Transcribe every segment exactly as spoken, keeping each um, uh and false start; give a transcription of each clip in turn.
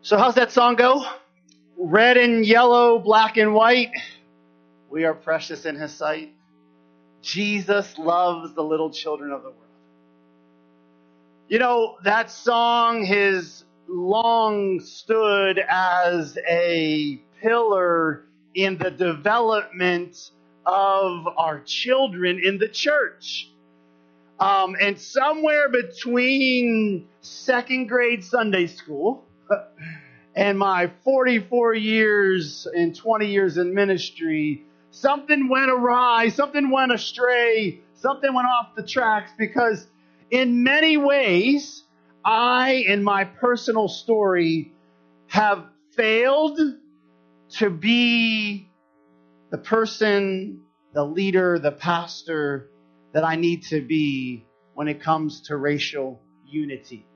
So how's that song go? Red and yellow, black and white. We are precious in His sight. Jesus loves the little children of the world. You know, that song has long stood as a pillar in the development of our children in the church. Um, and somewhere between second grade Sunday school and my forty-four years and twenty years in ministry, something went awry, something went astray, something went off the tracks, because in many ways, I, in my personal story, have failed to be the person, the leader, the pastor that I need to be when it comes to racial unity.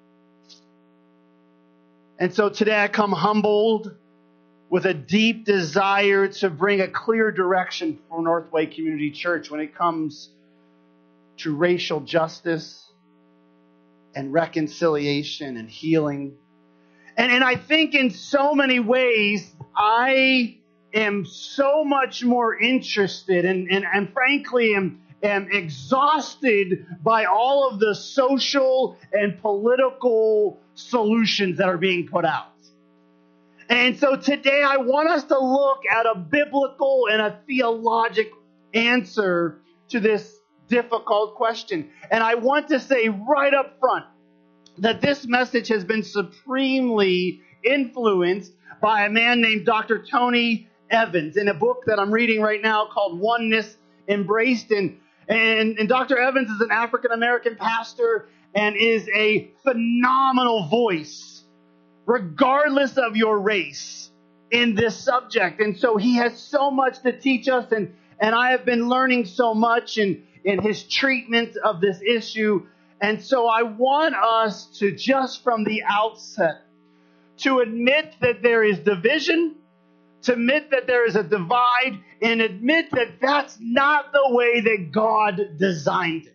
And so today I come humbled with a deep desire to bring a clear direction for Northway Community Church when it comes to racial justice and reconciliation and healing. And, and I think in so many ways, I am so much more interested and, and, and frankly am, am exhausted by all of the social and political solutions that are being put out. And so today I want us to look at a biblical and a theologic answer to this difficult question. And I want to say right up front that this message has been supremely influenced by a man named Doctor Tony Evans in a book that I'm reading right now called Oneness Embraced. And, and, and Doctor Evans is an African-American pastor and is a phenomenal voice, regardless of your race, in this subject. And so he has so much to teach us, and, and I have been learning so much in, in his treatment of this issue. And so I want us to, just from the outset, to admit that there is division, to admit that there is a divide, and admit that that's not the way that God designed it.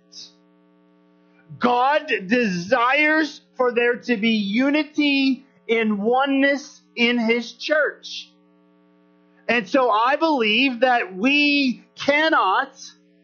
God desires for there to be unity in oneness in His church. And so I believe that we cannot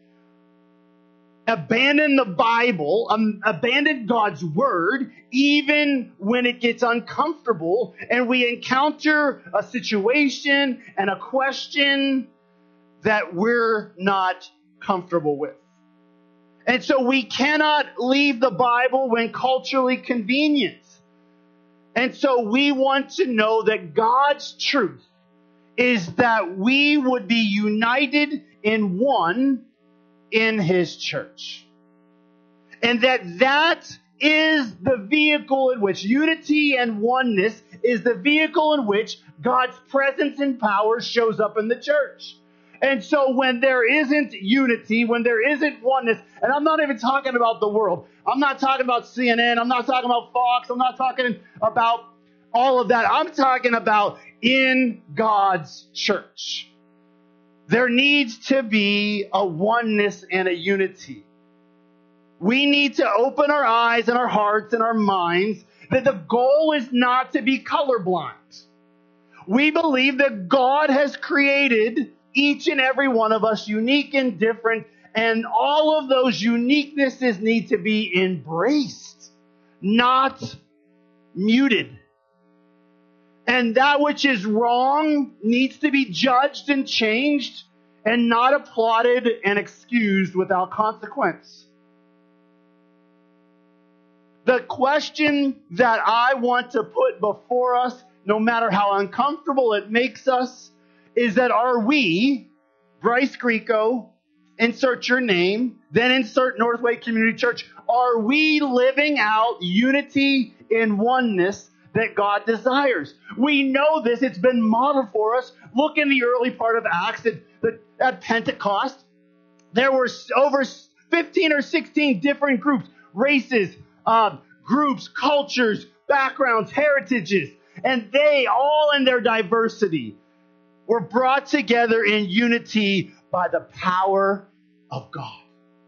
abandon the Bible, um, abandon God's Word, even when it gets uncomfortable and we encounter a situation and a question that we're not comfortable with. And so we cannot leave the Bible when culturally convenient. And so we want to know that God's truth is that we would be united in one in His church. And that that is the vehicle in which unity and oneness is the vehicle in which God's presence and power shows up in the church. And so when there isn't unity, when there isn't oneness, and I'm not even talking about the world. I'm not talking about C N N. I'm not talking about Fox. I'm not talking about all of that. I'm talking about in God's church. There needs to be a oneness and a unity. We need to open our eyes and our hearts and our minds that the goal is not to be colorblind. We believe that God has created each and every one of us unique and different, and all of those uniquenesses need to be embraced, not muted. And that which is wrong needs to be judged and changed and not applauded and excused without consequence. The question that I want to put before us, no matter how uncomfortable it makes us, is that are we, Bryce Grieco, insert your name, then insert Northway Community Church, are we living out unity in oneness that God desires? We know this. It's been modeled for us. Look in the early part of Acts at, at Pentecost. There were over fifteen or sixteen different groups, races, uh, groups, cultures, backgrounds, heritages, and they, all in their diversity, were brought together in unity by the power of God.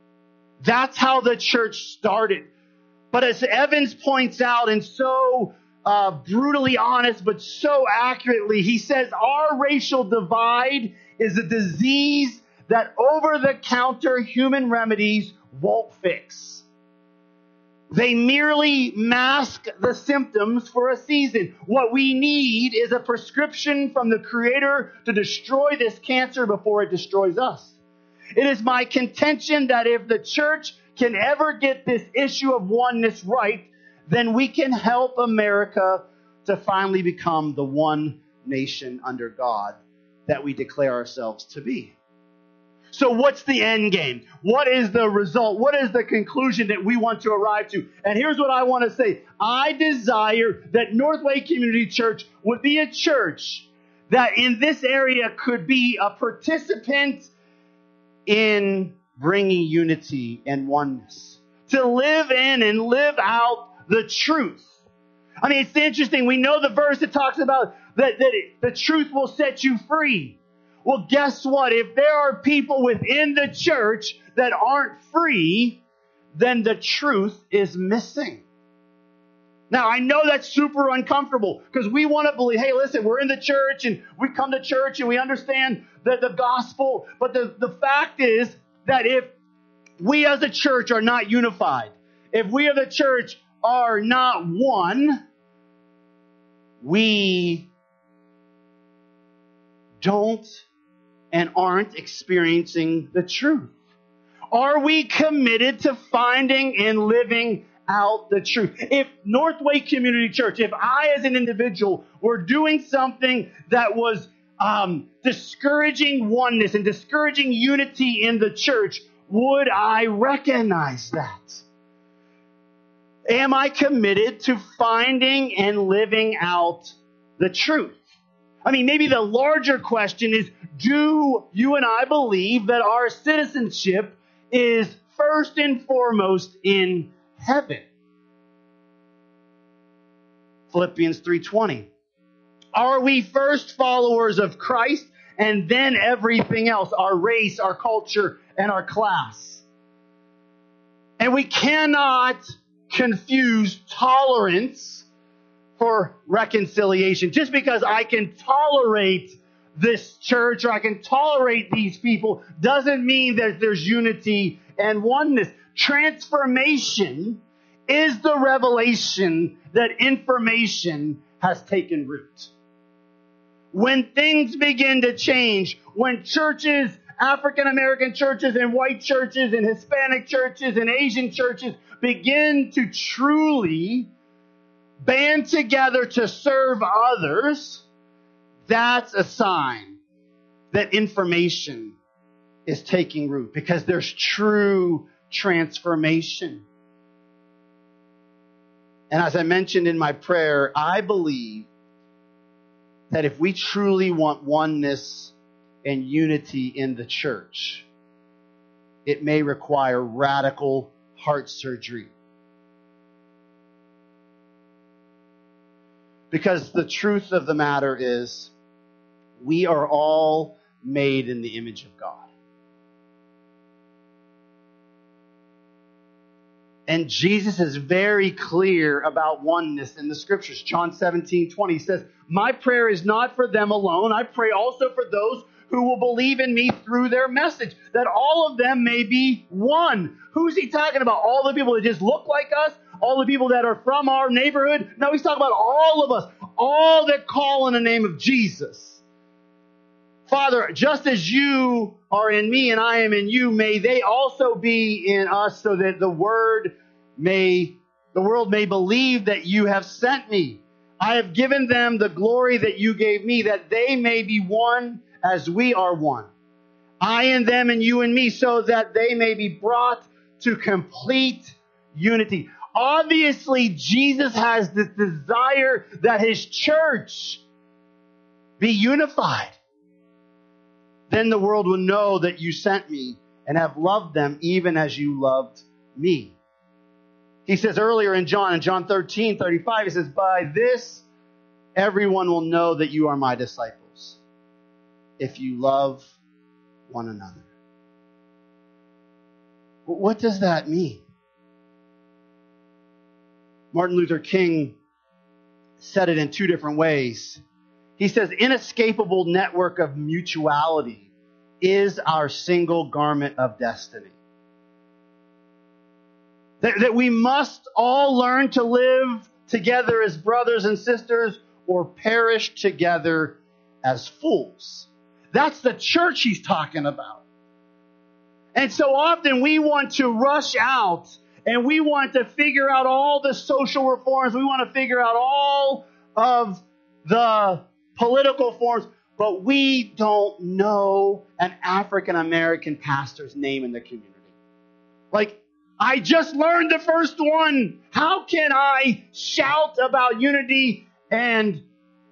That's how the church started. But as Evans points out, and so uh, brutally honest, but so accurately. He says our racial divide is a disease that over-the-counter human remedies won't fix. They merely mask the symptoms for a season. What we need is a prescription from the Creator to destroy this cancer before it destroys us. It is my contention that if the church can ever get this issue of oneness right, then we can help America to finally become the one nation under God that we declare ourselves to be. So what's the end game? What is the result? What is the conclusion that we want to arrive to? And here's what I want to say. I desire that Northway Community Church would be a church that in this area could be a participant in bringing unity and oneness. To live in and live out the truth. I mean, it's interesting. We know the verse that talks about that, that it, the truth will set you free. Well, guess what? If there are people within the church that aren't free, then the truth is missing. Now, I know that's super uncomfortable because we want to believe, hey, listen, we're in the church and we come to church and we understand the, the gospel. But the, the fact is that if we as a church are not unified, if we as a church are not one, we don't and aren't experiencing the truth. Are we committed to finding and living out the truth? If Northway Community Church, if I as an individual were doing something that was um, discouraging oneness and discouraging unity in the church, would I recognize that? Am I committed to finding and living out the truth? I mean, maybe the larger question is, do you and I believe that our citizenship is first and foremost in heaven? Philippians three twenty. Are we first followers of Christ and then everything else, our race, our culture, and our class? And we cannot confuse tolerance for reconciliation. Just because I can tolerate this church or I can tolerate these people doesn't mean that there's unity and oneness. Transformation is the revelation that information has taken root. When things begin to change, when churches, African American churches and white churches and Hispanic churches and Asian churches begin to truly band together to serve others, that's a sign that information is taking root because there's true transformation. And as I mentioned in my prayer, I believe that if we truly want oneness and unity in the church, it may require radical heart surgery. Because the truth of the matter is, we are all made in the image of God. And Jesus is very clear about oneness in the scriptures. John seventeen twenty says, my prayer is not for them alone. I pray also for those who will believe in me through their message, that all of them may be one. Who's he talking about? All the people that just look like us? All the people that are from our neighborhood? No, he's talking about all of us. All that call in the name of Jesus. Father, just as you are in me and I am in you, may they also be in us so that the word may, the world may believe that you have sent me. I have given them the glory that you gave me, that they may be one as we are one. I and them and you and me, so that they may be brought to complete unity. Obviously, Jesus has this desire that his church be unified. Then the world will know that you sent me and have loved them even as you loved me. He says earlier in John, in John thirteen thirty-five, he says, by this everyone will know that you are my disciples, if you love one another. What does that mean? Martin Luther King said it in two different ways. He says, inescapable network of mutuality is our single garment of destiny. That, that we must all learn to live together as brothers and sisters or perish together as fools. That's the church he's talking about. And so often we want to rush out and we want to figure out all the social reforms. We want to figure out all of the political forms, but we don't know an African American pastor's name in the community. Like, I just learned the first one. How can I shout about unity and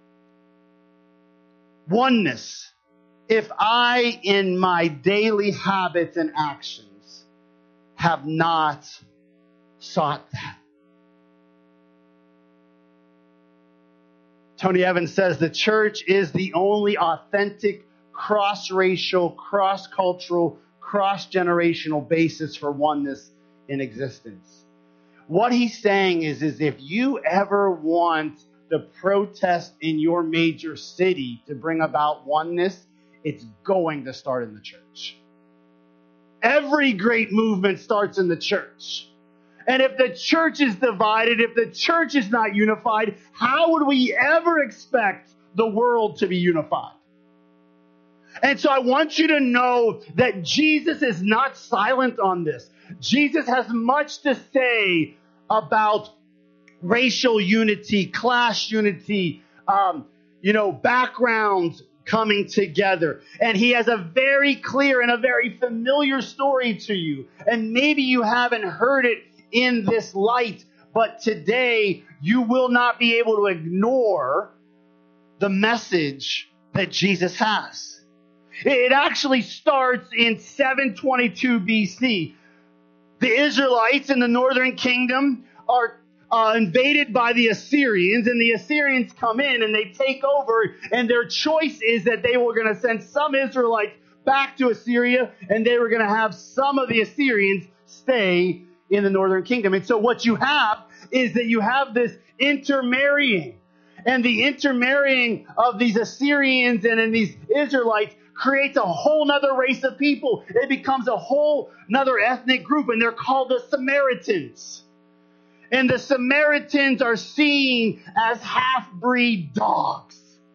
oneness if I, in my daily habits and actions, have not sought that? Tony Evans says the church is the only authentic, cross-racial, cross-cultural, cross-generational basis for oneness in existence. What he's saying is, is if you ever want the protest in your major city to bring about oneness, it's going to start in the church. Every great movement starts in the church. And if the church is divided, if the church is not unified, how would we ever expect the world to be unified? And so I want you to know that Jesus is not silent on this. Jesus has much to say about racial unity, class unity, um, you know, backgrounds coming together. And he has a very clear and a very familiar story to you. And maybe you haven't heard it in this light, but today you will not be able to ignore the message that Jesus has. It actually starts in seven twenty-two B C. The Israelites in the northern kingdom are uh, invaded by the Assyrians, and the Assyrians come in and they take over, and their choice is that they were going to send some Israelites back to Assyria, and they were going to have some of the Assyrians stay in the northern kingdom. And so what you have is that you have this intermarrying. And the intermarrying of these Assyrians and in these Israelites creates a whole nother race of people. It becomes a whole nother ethnic group, and they're called the Samaritans. And the Samaritans are seen as half-breed dogs.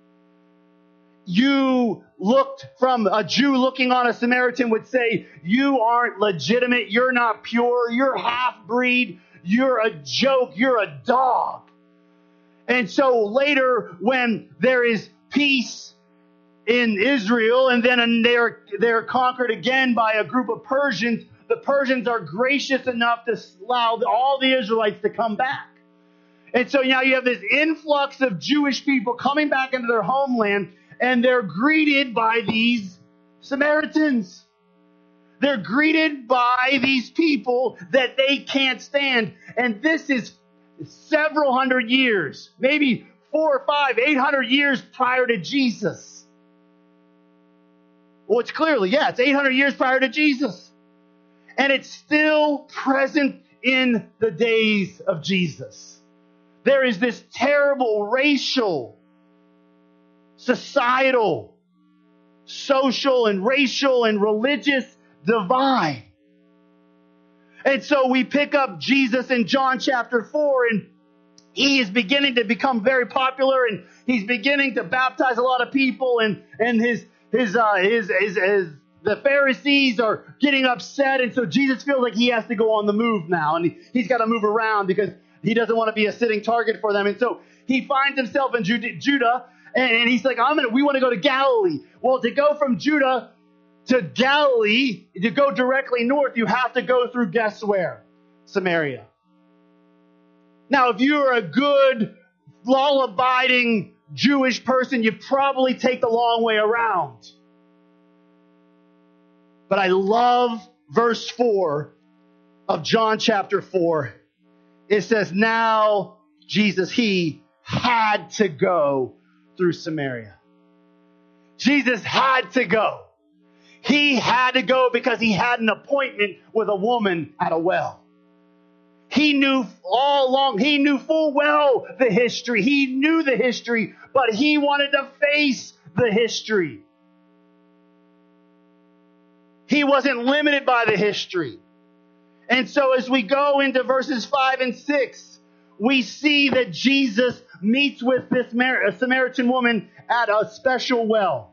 You looked from a Jew looking on a Samaritan would say, you aren't legitimate, you're not pure, you're half-breed, you're a joke, you're a dog. And so later when there is peace in Israel and then they're, they're conquered again by a group of Persians, the Persians are gracious enough to allow all the Israelites to come back. And so now you have this influx of Jewish people coming back into their homeland, and they're greeted by these Samaritans. They're greeted by these people that they can't stand. And this is several hundred years, maybe four or five, eight hundred years prior to Jesus. Well, it's clearly, yeah, it's eight hundred years prior to Jesus. And it's still present in the days of Jesus. There is this terrible racial, societal, social and racial and religious divide. And so we pick up Jesus in John chapter four, and he is beginning to become very popular, and he's beginning to baptize a lot of people, and, and his, his, uh, his, his, his, the Pharisees are getting upset. And so Jesus feels like he has to go on the move now, and he, he's got to move around because he doesn't want to be a sitting target for them. And so he finds himself in Judah, and he's like, I'm gonna, we want to go to Galilee. Well, to go from Judah to Galilee, to go directly north, you have to go through, guess where? Samaria. Now, if you're a good, law-abiding Jewish person, you probably take the long way around. But I love verse four of John chapter four. It says, now Jesus, he had to go through Samaria. Jesus had to go. He had to go because he had an appointment with a woman at a well. He knew all along, he knew full well the history. He knew the history, but he wanted to face the history. He wasn't limited by the history. And so as we go into verses five and six, we see that Jesus meets with this Mar- a Samaritan woman at a special well.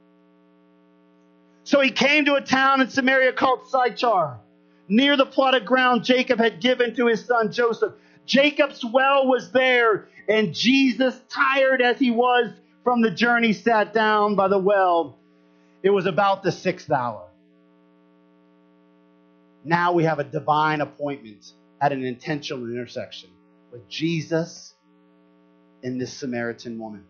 So he came to a town in Samaria called Sychar, near the plot of ground Jacob had given to his son Joseph. Jacob's well was there, and Jesus, tired as he was from the journey, sat down by the well. It was about the sixth hour. Now we have a divine appointment at an intentional intersection with Jesus and this Samaritan woman.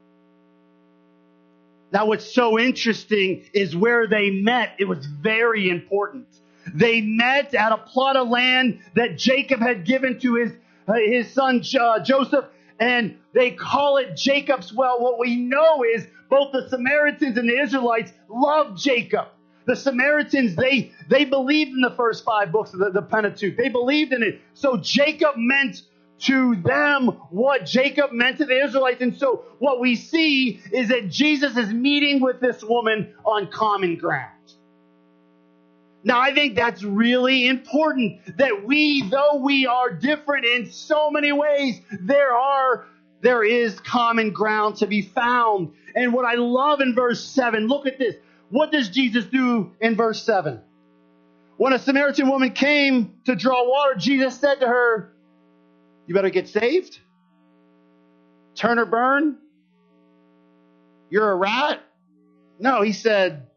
Now what's so interesting is where they met. It was very important. They met at a plot of land that Jacob had given to his, uh, his son uh, Joseph, and they call it Jacob's well. What we know is both the Samaritans and the Israelites loved Jacob. The Samaritans, they, they believed in the first five books of the, the Pentateuch. They believed in it. So Jacob meant to them what Jacob meant to the Israelites. And so what we see is that Jesus is meeting with this woman on common ground. Now, I think that's really important, that we, though we are different in so many ways, there are, there is common ground to be found. And what I love in verse seven, look at this. What does Jesus do in verse seven? When a Samaritan woman came to draw water, Jesus said to her, "You better get saved? Turn or burn? You're a rat?" No, he said,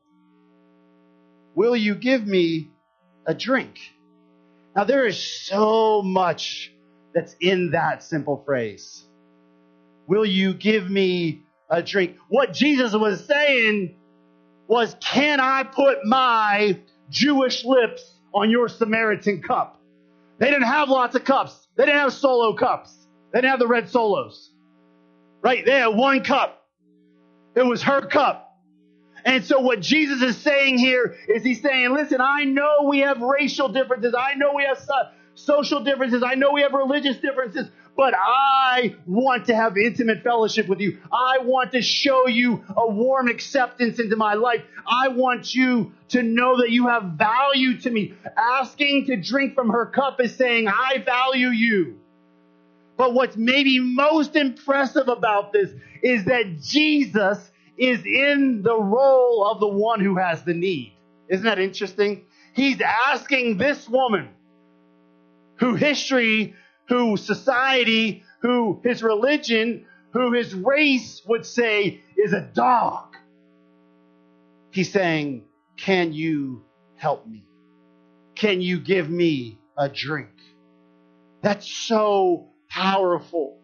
"Will you give me a drink?" Now there is so much that's in that simple phrase. Will you give me a drink? What Jesus was saying was, can I put my Jewish lips on your Samaritan cup? They didn't have lots of cups. They didn't have solo cups. They didn't have the red solos. Right? They had one cup. It was her cup. And so what Jesus is saying here is he's saying, listen, I know we have racial differences. I know we have so- social differences. I know we have religious differences. But I want to have intimate fellowship with you. I want to show you a warm acceptance into my life. I want you to know that you have value to me. Asking to drink from her cup is saying, I value you. But what's maybe most impressive about this is that Jesus is in the role of the one who has the need. Isn't that interesting? He's asking this woman, who history, who society, who his religion, who his race would say is a dog. He's saying, can you help me? Can you give me a drink? That's so powerful.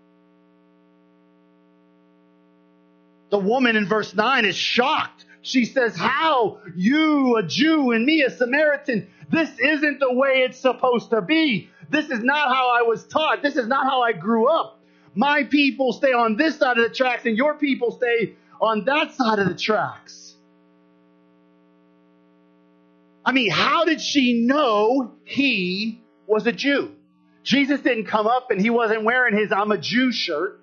The woman in verse nine is shocked. She says, how? You, a Jew, and me, a Samaritan. This isn't the way it's supposed to be. This is not how I was taught. This is not how I grew up. My people stay on this side of the tracks, and your people stay on that side of the tracks. I mean, how did she know he was a Jew? Jesus didn't come up and he wasn't wearing his I'm a Jew shirt.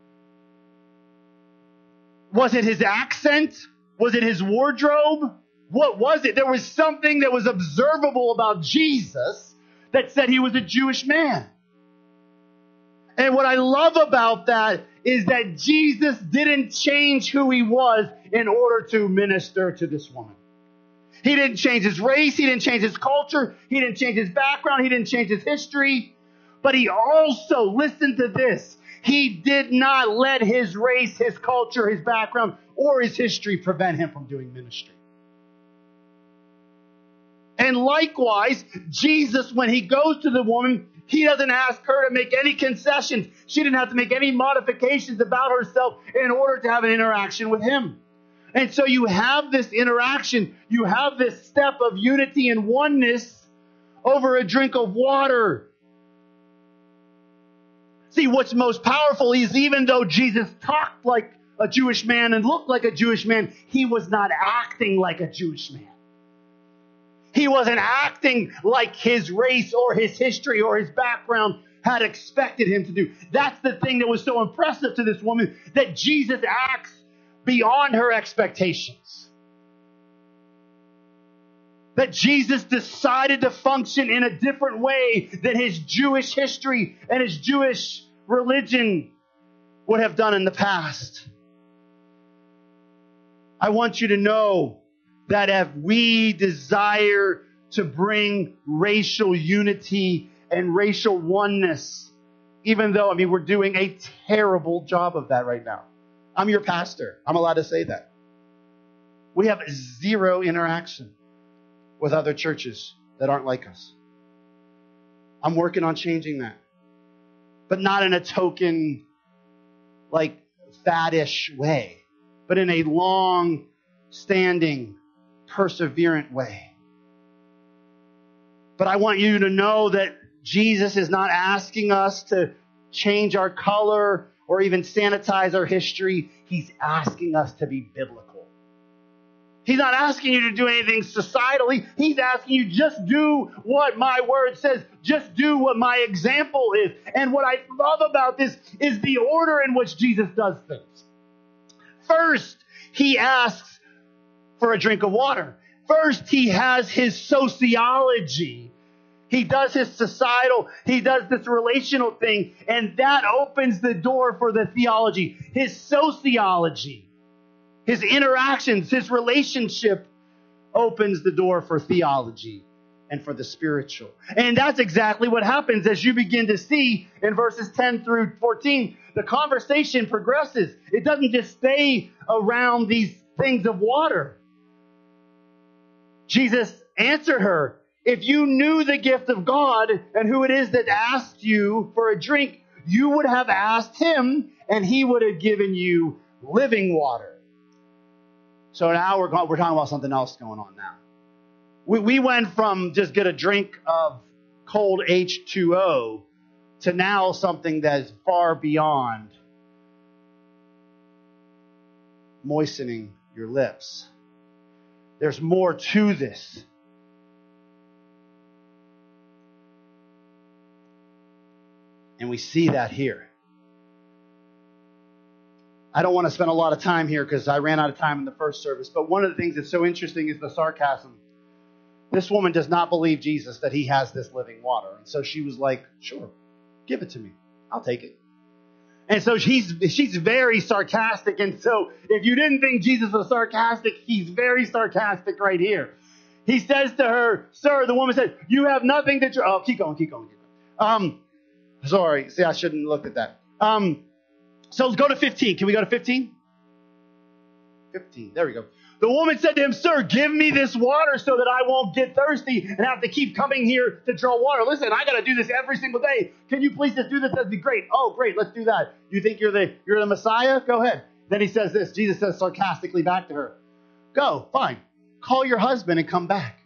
Was it his accent? Was it his wardrobe? What was it? There was something that was observable about Jesus that said he was a Jewish man. And what I love about that is that Jesus didn't change who he was in order to minister to this woman. He didn't change his race. He didn't change his culture. He didn't change his background. He didn't change his history. But he also, listen to this, he did not let his race, his culture, his background, or his history prevent him from doing ministry. And likewise, Jesus, when he goes to the woman, he doesn't ask her to make any concessions. She didn't have to make any modifications about herself in order to have an interaction with him. And so you have this interaction. You have this step of unity and oneness over a drink of water. See, what's most powerful is even though Jesus talked like a Jewish man and looked like a Jewish man, he was not acting like a Jewish man. He wasn't acting like his race or his history or his background had expected him to do. That's the thing that was so impressive to this woman, that Jesus acts beyond her expectations. That Jesus decided to function in a different way than his Jewish history and his Jewish religion would have done in the past. I want you to know that if we desire to bring racial unity and racial oneness, even though, I mean, we're doing a terrible job of that right now. I'm your pastor. I'm allowed to say that. We have zero interaction with other churches that aren't like us. I'm working on changing that. But not in a token, like, faddish way, but in a long-standing, perseverant way. But I want you to know that Jesus is not asking us to change our color or even sanitize our history. He's asking us to be biblical. He's not asking you to do anything societally. He's asking you just do what my word says. Just do what my example is. And what I love about this is the order in which Jesus does things. First, he asks for a drink of water. First, he has his sociology. He does his societal, he does this relational thing, and that opens the door for the theology. His sociology, his interactions, his relationship opens the door for theology and for the spiritual. And that's exactly what happens as you begin to see in verses ten through fourteen. The conversation progresses. It doesn't just stay around these things of water. Jesus answered her, if you knew the gift of God and who it is that asked you for a drink, you would have asked him and he would have given you living water. So now we're, we're talking about something else going on now. We, we went from just get a drink of cold H two O to now something that is far beyond moistening your lips. There's more to this. And we see that here. I don't want to spend a lot of time here because I ran out of time in the first service. But one of the things that's so interesting is the sarcasm. This woman does not believe Jesus that he has this living water. And so she was like, sure, give it to me. I'll take it. And so she's, she's very sarcastic. And so if you didn't think Jesus was sarcastic, he's very sarcastic right here. He says to her, sir, the woman said, you have nothing to drink. Oh, keep going, keep going, keep going. Um, sorry. See, I shouldn't have looked at that. Um, so let's go to fifteen. Can we go to fifteen? fifteen. There we go. The woman said to him, sir, give me this water so that I won't get thirsty and have to keep coming here to draw water. Listen, I got to do this every single day. Can you please just do this? That'd be great. Oh, great. Let's do that. You think you're the, you're the Messiah? Go ahead. Then he says this. Jesus says sarcastically back to her, go, fine. Call your husband and come back.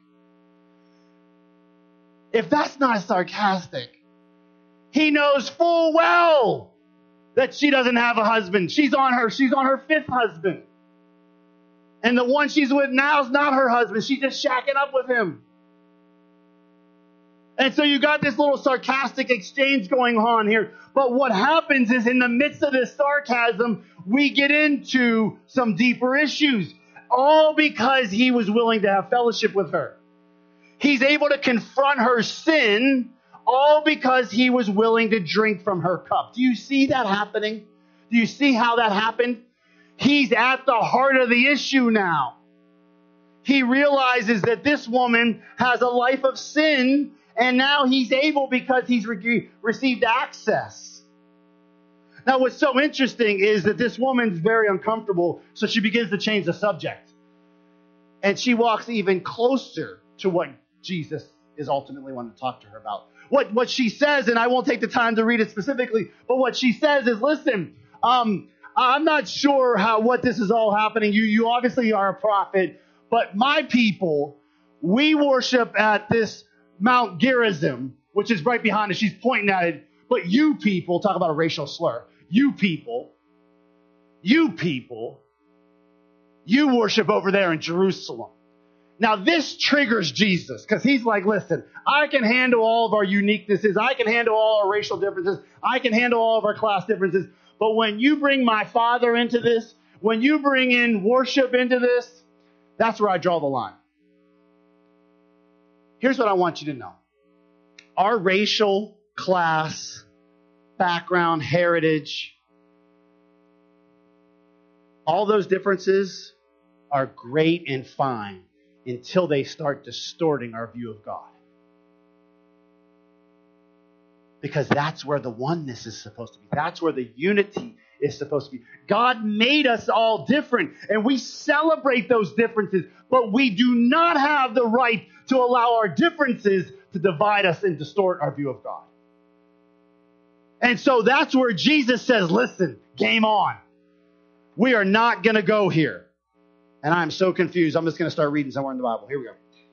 If that's not sarcastic, he knows full well that she doesn't have a husband. She's on her, she's on her fifth husband. And the one she's with now is not her husband. She's just shacking up with him. And so you got this little sarcastic exchange going on here. But what happens is in the midst of this sarcasm, we get into some deeper issues. All because he was willing to have fellowship with her. He's able to confront her sin, all because he was willing to drink from her cup. Do you see that happening? Do you see how that happened? He's at the heart of the issue now. He realizes that this woman has a life of sin, and now he's able because he's re- received access. Now, what's so interesting is that this woman's very uncomfortable, so she begins to change the subject. And she walks even closer to what Jesus is ultimately wanting to talk to her about. What, what she says, and I won't take the time to read it specifically, but what she says is, listen, um, I'm not sure how what this is all happening. You, you obviously are a prophet, but my people, we worship at this Mount Gerizim, which is right behind us. She's pointing at it. But you people, talk about a racial slur. You people, you people, you worship over there in Jerusalem. Now this triggers Jesus because he's like, listen, I can handle all of our uniquenesses. I can handle all our racial differences. I can handle all of our class differences. But when you bring my Father into this, when you bring in worship into this, that's where I draw the line. Here's what I want you to know. Our racial, class, background, heritage, all those differences are great and fine until they start distorting our view of God. Because that's where the oneness is supposed to be. That's where the unity is supposed to be. God made us all different, and we celebrate those differences, but we do not have the right to allow our differences to divide us and distort our view of God. And so that's where Jesus says, listen, game on. We are not going to go here. And I'm so confused. I'm just going to start reading somewhere in the Bible. Here we go.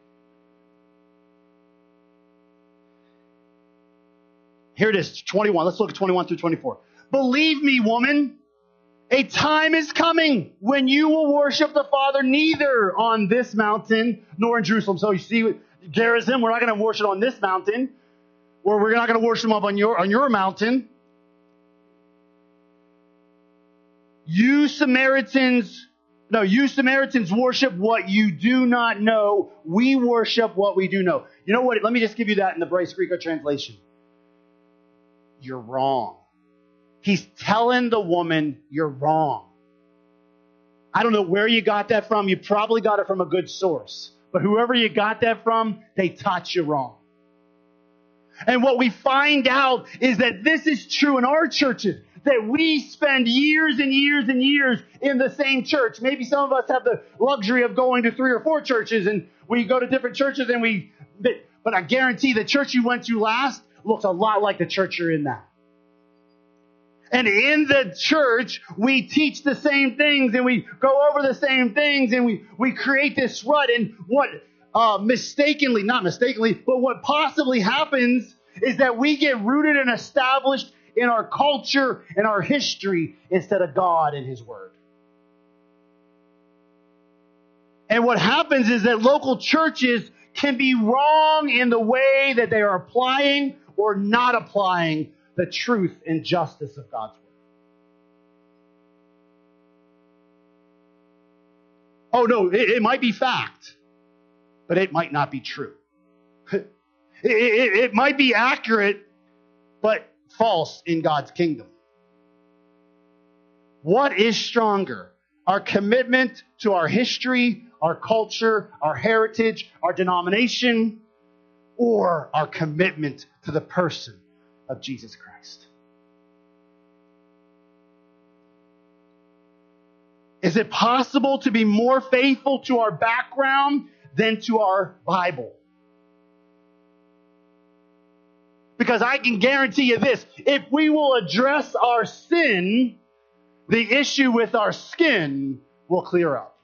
Here it is, twenty-one. Let's look at twenty-one through twenty-four. Believe me, woman, a time is coming when you will worship the Father neither on this mountain nor in Jerusalem. So you see, Gerizim, we're not going to worship on this mountain, or we're not going to worship up on your on your mountain. You Samaritans, no, you Samaritans worship what you do not know. We worship what we do know. You know what? Let me just give you that in the Bryce Greco translation. You're wrong. He's telling the woman, you're wrong. I don't know where you got that from. You probably got it from a good source. But whoever you got that from, they taught you wrong. And what we find out is that this is true in our churches. That we spend years and years and years in the same church. Maybe some of us have the luxury of going to three or four churches, and we go to different churches, and we. But I guarantee the church you went to last looks a lot like the church you're in now. And in the church, we teach the same things, and we go over the same things, and we, we create this rut. And what uh, mistakenly, not mistakenly, but what possibly happens is that we get rooted and established in our culture and our history instead of God and His Word. And what happens is that local churches can be wrong in the way that they are applying or not applying the truth and justice of God's Word. Oh no, it, it might be fact, but it might not be true. it, it, it might be accurate, but false in God's kingdom. What is stronger? Our commitment to our history, our culture, our heritage, our denomination, or our commitment to the person of Jesus Christ? Is it possible to be more faithful to our background than to our Bible? Because I can guarantee you this, if we will address our sin, the issue with our skin will clear up.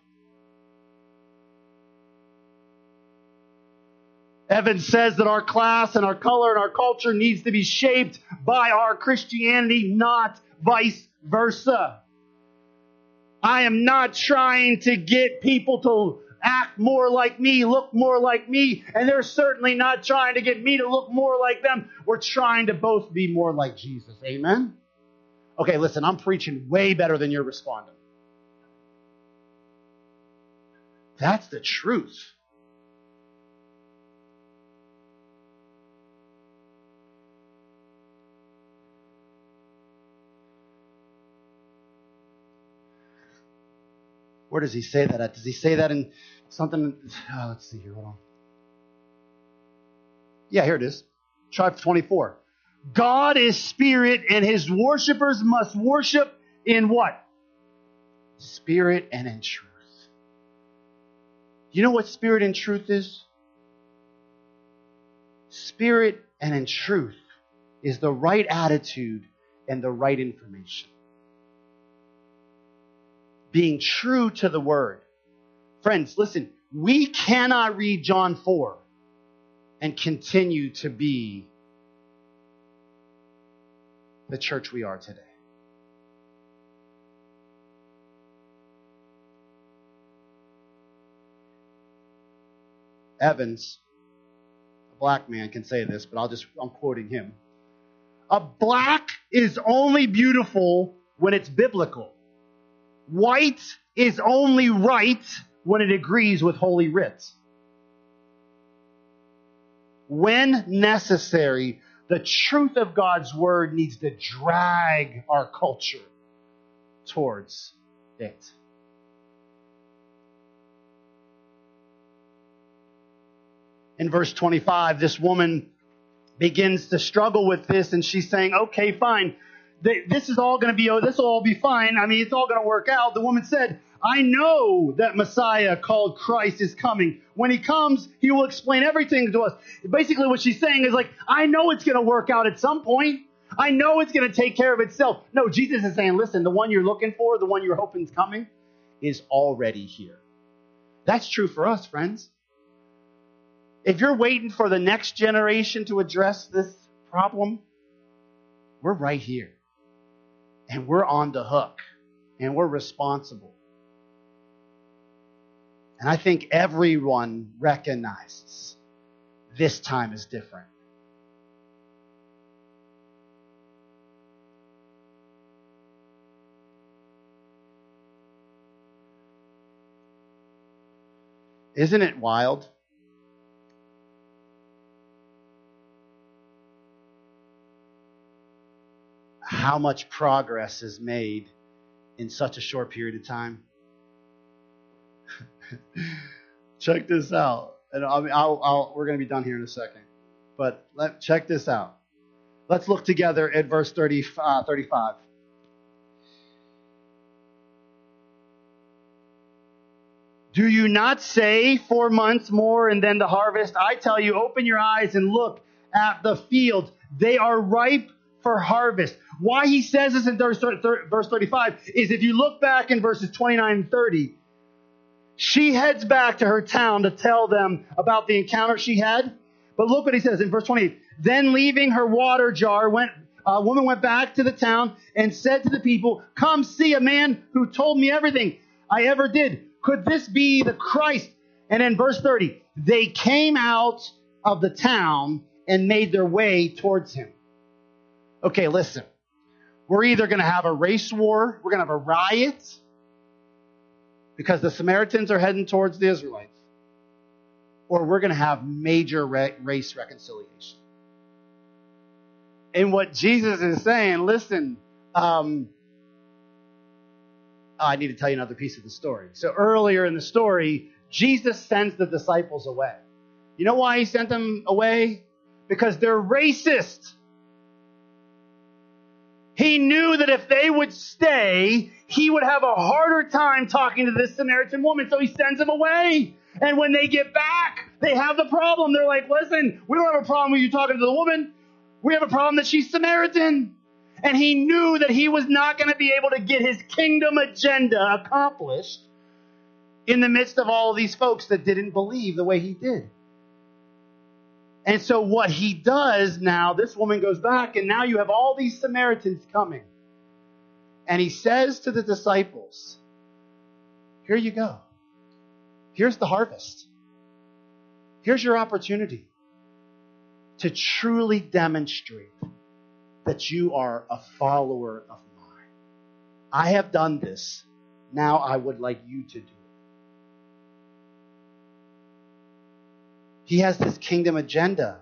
Evans says that our class and our color and our culture needs to be shaped by our Christianity, not vice versa. I am not trying to get people to act more like me, look more like me, and they're certainly not trying to get me to look more like them. We're trying to both be more like Jesus. Amen? Okay, listen, I'm preaching way better than you're responding. That's the truth. Where does he say that at? Does he say that in something? Oh, let's see here. Hold on. Yeah, here it is. Try twenty-four. God is spirit, and His worshipers must worship in what? Spirit and in truth. You know what spirit and truth is? Spirit and in truth is the right attitude and the right information. Being true to the Word. Friends, listen, we cannot read John four and continue to be the church we are today. Evans, a black man, can say this, but I'll just, I'm quoting him. A black is only beautiful when it's biblical. White is only right when it agrees with Holy Writ. When necessary, the truth of God's word needs to drag our culture towards it. In verse twenty-five, this woman begins to struggle with this, and she's saying, okay, fine. This is all going to be, this will all be fine. I mean, it's all going to work out. The woman said, I know that Messiah called Christ is coming. When he comes, he will explain everything to us. Basically, what she's saying is like, I know it's going to work out at some point. I know it's going to take care of itself. No, Jesus is saying, listen, the one you're looking for, the one you're hoping is coming, is already here. That's true for us, friends. If you're waiting for the next generation to address this problem, we're right here. And we're on the hook. And we're responsible. And I think everyone recognizes this time is different. Isn't it wild? How much progress is made in such a short period of time? Check this out. And I'll, I'll, I'll, we're going to be done here in a second. But let, check this out. Let's look together at verse thirty, uh, thirty-five. Do you not say four months more and then the harvest? I tell you, open your eyes and look at the fields. They are ripe for harvest. Why he says this in verse thirty-five is if you look back in verses twenty-nine and thirty, she heads back to her town to tell them about the encounter she had. But look what he says in verse twenty-eight. Then leaving her water jar, went, a woman went back to the town and said to the people, come see a man who told me everything I ever did. Could this be the Christ? And in verse thirty, they came out of the town and made their way towards him. Okay, listen. We're either going to have a race war, we're going to have a riot, because the Samaritans are heading towards the Israelites, or we're going to have major re- race reconciliation. And what Jesus is saying, listen, um, oh, I need to tell you another piece of the story. So earlier in the story, Jesus sends the disciples away. You know why he sent them away? Because they're racist. He knew that if they would stay, he would have a harder time talking to this Samaritan woman, so he sends them away. And when they get back, they have the problem. They're like, listen, we don't have a problem with you talking to the woman. We have a problem that she's Samaritan. And he knew that he was not going to be able to get his kingdom agenda accomplished in the midst of all of these folks that didn't believe the way he did. And so what he does now, this woman goes back, and now you have all these Samaritans coming. And he says to the disciples, here you go. Here's the harvest. Here's your opportunity to truly demonstrate that you are a follower of mine. I have done this. Now I would like you to do it. He has this kingdom agenda.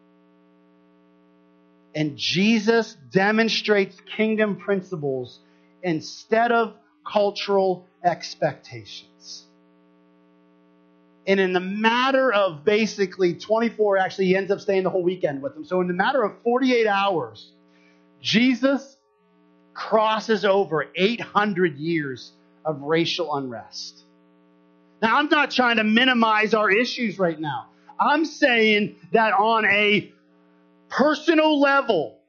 And Jesus demonstrates kingdom principles instead of cultural expectations. And in the matter of basically twenty-four, actually he ends up staying the whole weekend with them. So in the matter of forty-eight hours, Jesus crosses over eight hundred years of racial unrest. Now, I'm not trying to minimize our issues right now. I'm saying that on a personal level,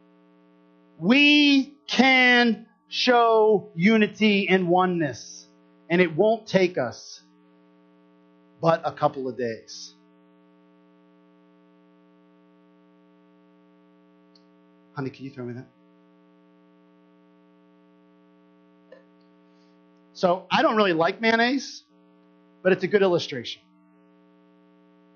we can show unity and oneness, and it won't take us but a couple of days. Honey, can you throw me that? So I don't really like mayonnaise, but it's a good illustration.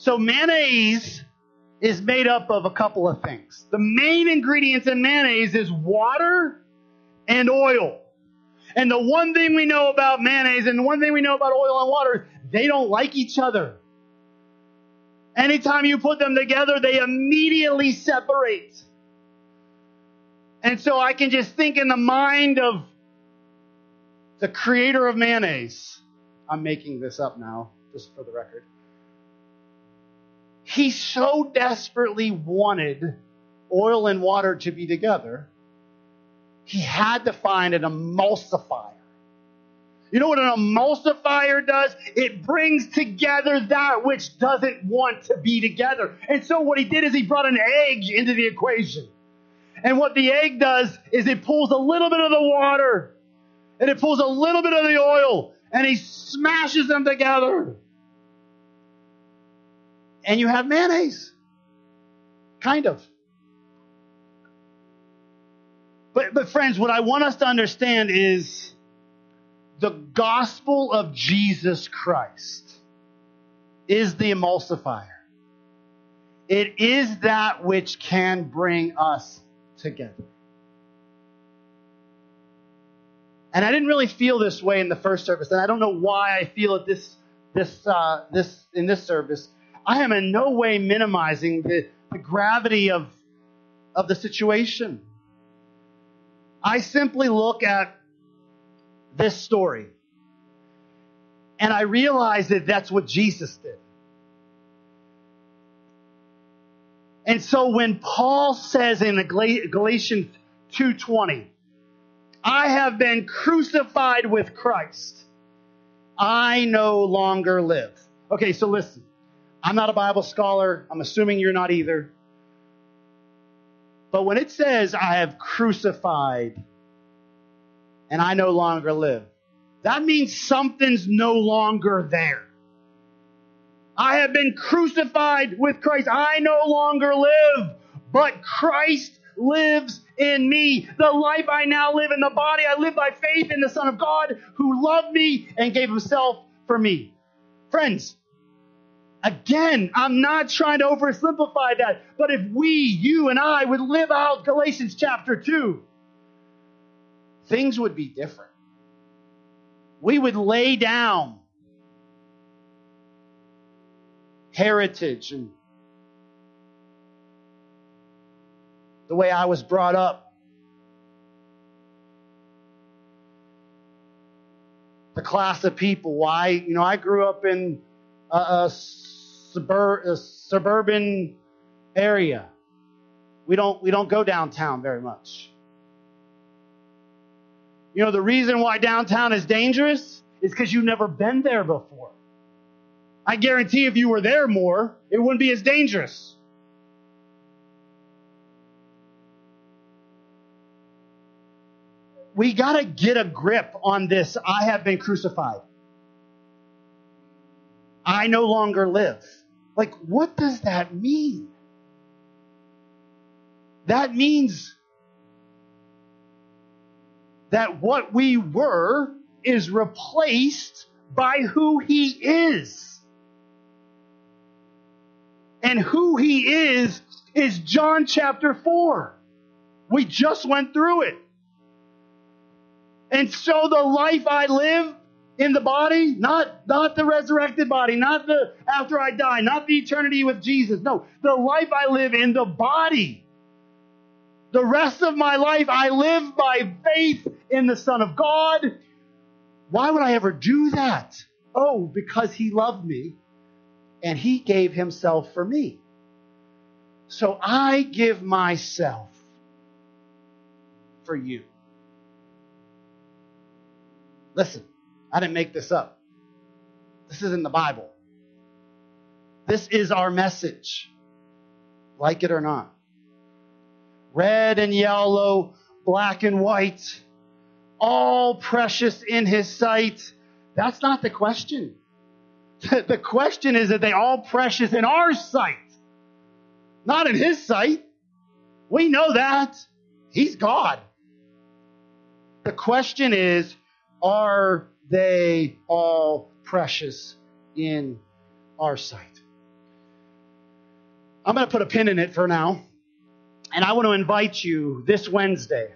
So mayonnaise is made up of a couple of things. The main ingredients in mayonnaise is water and oil. And the one thing we know about mayonnaise and the one thing we know about oil and water, they don't like each other. Anytime you put them together, they immediately separate. And so I can just think in the mind of the creator of mayonnaise. I'm making this up now, just for the record. He so desperately wanted oil and water to be together, he had to find an emulsifier. You know what an emulsifier does? It brings together that which doesn't want to be together. And so what he did is he brought an egg into the equation. And what the egg does is it pulls a little bit of the water and it pulls a little bit of the oil and he smashes them together. And you have mayonnaise. Kind of. But, but friends, what I want us to understand is the gospel of Jesus Christ is the emulsifier. It is that which can bring us together. And I didn't really feel this way in the first service, and I don't know why I feel it this this uh, this in this service. I am in no way minimizing the, the gravity of, of the situation. I simply look at this story and I realize that that's what Jesus did. And so when Paul says in Galatians two twenty, I have been crucified with Christ. I no longer live. Okay, so listen. I'm not a Bible scholar. I'm assuming you're not either. But when it says, I have crucified and I no longer live, that means something's no longer there. I have been crucified with Christ. I no longer live, but Christ lives in me. The life I now live in the body, I live by faith in the Son of God who loved me and gave himself for me. Friends, again, I'm not trying to oversimplify that, but if we, you and I, would live out Galatians chapter two, things would be different. We would lay down heritage and the way I was brought up. The class of people. Why? You know, I grew up in a, a, suburb, a suburban area. We don't we don't go downtown very much. You know, the reason why downtown is dangerous is because you've never been there before. I guarantee if you were there more, it wouldn't be as dangerous. We got to get a grip on this. I have been crucified. I no longer live. Like, what does that mean? That means that what we were is replaced by who he is. And who he is is John chapter four. We just went through it. And so the life I live in the body, not, not the resurrected body, not the after I die, not the eternity with Jesus. No, the life I live in the body. The rest of my life I live by faith in the Son of God. Why would I ever do that? Oh, because he loved me and he gave himself for me. So I give myself for you. Listen, I didn't make this up. This is in the Bible. This is our message. Like it or not. Red and yellow, black and white, all precious in his sight. That's not the question. The question is that they all precious in our sight. Not in his sight. We know that. He's God. The question is, are they all precious in our sight? I'm going to put a pin in it for now. And I want to invite you this Wednesday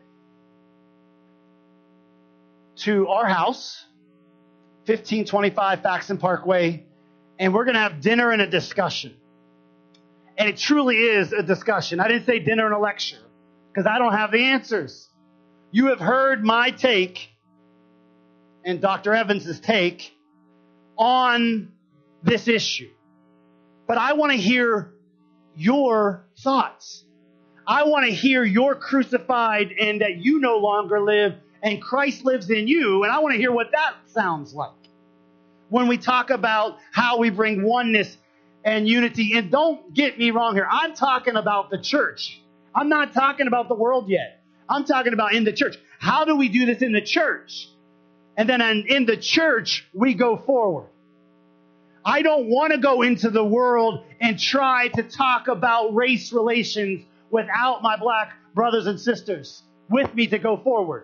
to our house, fifteen twenty-five Faxon Parkway, and we're going to have dinner and a discussion. And it truly is a discussion. I didn't say dinner and a lecture because I don't have the answers. You have heard my take and Doctor Evans's take on this issue. But I want to hear your thoughts. I want to hear you're crucified and that you no longer live and Christ lives in you. And I want to hear what that sounds like when we talk about how we bring oneness and unity. And don't get me wrong here. I'm talking about the church. I'm not talking about the world yet. I'm talking about in the church. How do we do this in the church? And then in the church, we go forward. I don't want to go into the world and try to talk about race relations without my black brothers and sisters with me to go forward.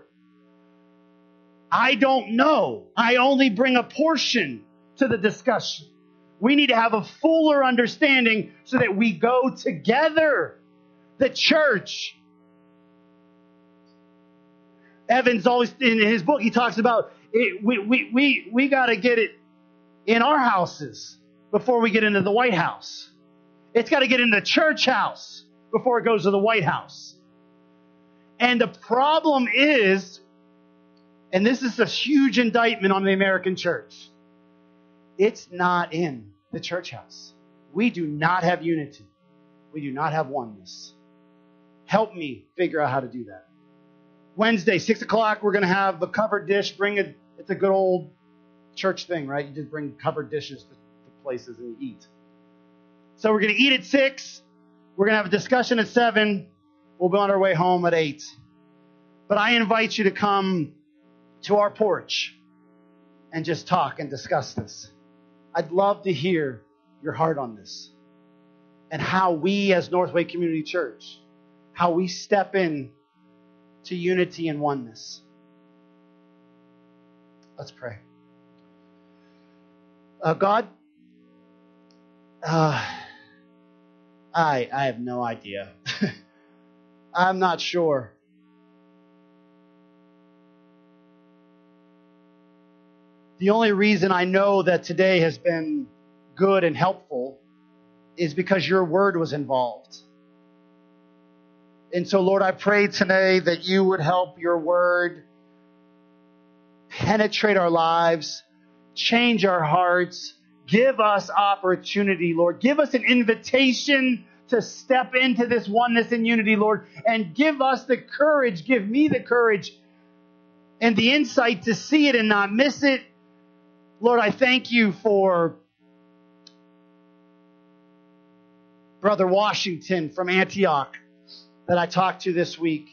I don't know. I only bring a portion to the discussion. We need to have a fuller understanding so that we go together. The church. Evans always, in his book, he talks about it, we, we, we, we got to get it in our houses before we get into the White House. It's got to get into the church house before it goes to the White House. And the problem is, and this is a huge indictment on the American church, it's not in the church house. We do not have unity. We do not have oneness. Help me figure out how to do that. Wednesday, six o'clock, we're going to have a covered dish. Bring it. It's a good old church thing, right? You just bring covered dishes to, to places and you eat. So we're going to eat at six. We're going to have a discussion at seven. We'll be on our way home at eight. But I invite you to come to our porch and just talk and discuss this. I'd love to hear your heart on this and how we as Northway Community Church, how we step in to unity and oneness. Let's pray. Uh, God, uh, I I have no idea. I'm not sure. The only reason I know that today has been good and helpful is because your word was involved. And so, Lord, I pray today that you would help your word penetrate our lives, change our hearts, give us opportunity, Lord. Give us an invitation to step into this oneness and unity, Lord, and give us the courage, give me the courage and the insight to see it and not miss it. Lord, I thank you for Brother Washington from Antioch that I talked to this week.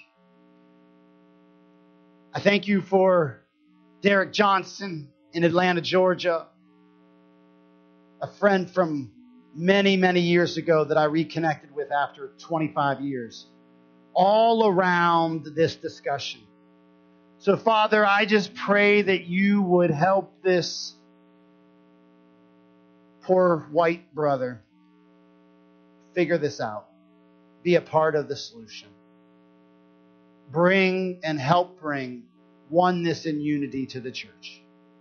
I thank you for Derek Johnson in Atlanta, Georgia, a friend from many, many years ago that I reconnected with after twenty-five years, all around this discussion. So, Father, I just pray that you would help this poor white brother figure this out. Be a part of the solution. Bring and help bring oneness and unity to the church.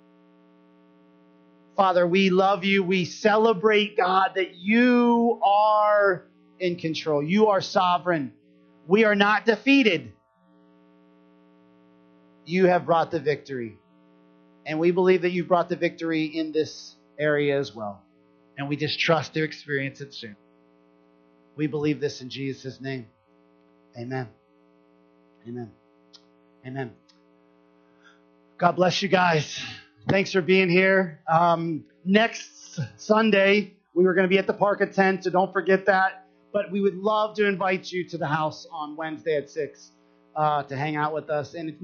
Father, we love you. We celebrate, God, that you are in control. You are sovereign. We are not defeated. You have brought the victory. And we believe that you've brought the victory in this area as well. And we just trust to experience it soon. We believe this in Jesus' name. Amen. Amen. Amen. God bless you guys. Thanks for being here. Um, next Sunday, we were going to be at the park at ten, so don't forget that. But we would love to invite you to the house on Wednesday at six uh, to hang out with us. And it's